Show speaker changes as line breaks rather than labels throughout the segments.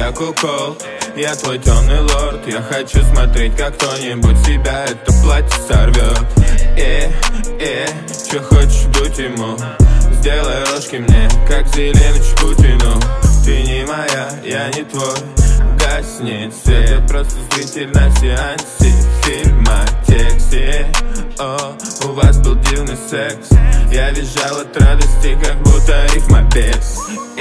я кукол, я твой темный лорд. Я хочу смотреть, как кто-нибудь себя это платье сорвет. Чё хочешь, дуть ему? Сделай рожки мне, как Зеленыч Путину. Ты не моя, я не твой. Гаснет свет, я просто зритель на сеансе фильма тексте. О, у вас был дивный секс. Я визжал от радости, как будто рифмопевец.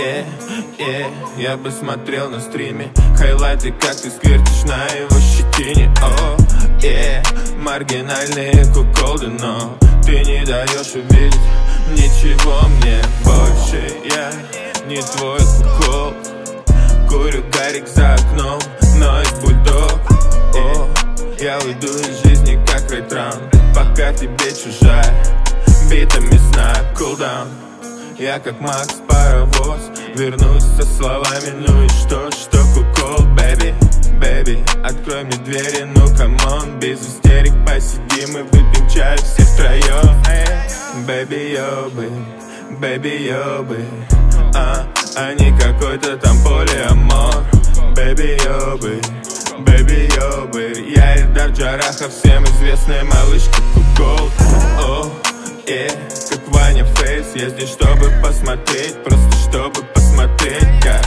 Я бы смотрел на стриме хайлайты, как ты сквертишь на его щетине. О, маргинальные куколды, но ты не даешь увидеть ничего мне больше. Я не твой кукол. Курю гарик за окном, ноет бульдог. Я уйду из жизни, как Рейтран, пока тебе чужая битами сна. Кулдаун. Я как Макс Паровоз, вернусь со словами: ну и что кукол, бэби, бэби. Открой мне двери, ну камон, без истерик посидим и выпьем чай все втроем. Бэби, ёбы, бэби, ёбы, а не какой-то там полиамор. Бэби, ёбы, бэби, ёбы. Я Эльдар Джарахов, всем известная малышка кукол. Как Ваня Фейс, я здесь, чтобы посмотреть, просто чтобы посмотреть, как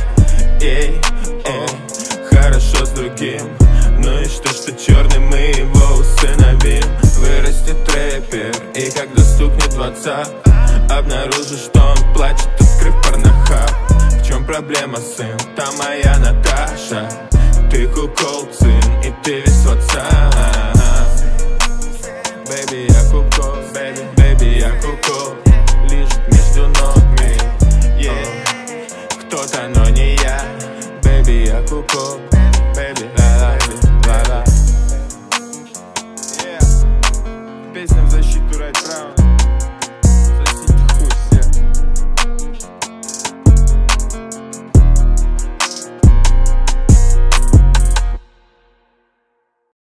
хорошо с другим. Ну и что черный, мы его усыновим. Вырастет рэпер, и когда стукнет 20, обнаружу, что он плачет, открыв порнохаб. В чем проблема, сын? Там моя Наташа. Ты кукол, сын, и ты весь WhatsApp. Бэби, я кукол, бэби, я кукол. Лежит между ног, кто-то, но не я. Бэби, я кукол.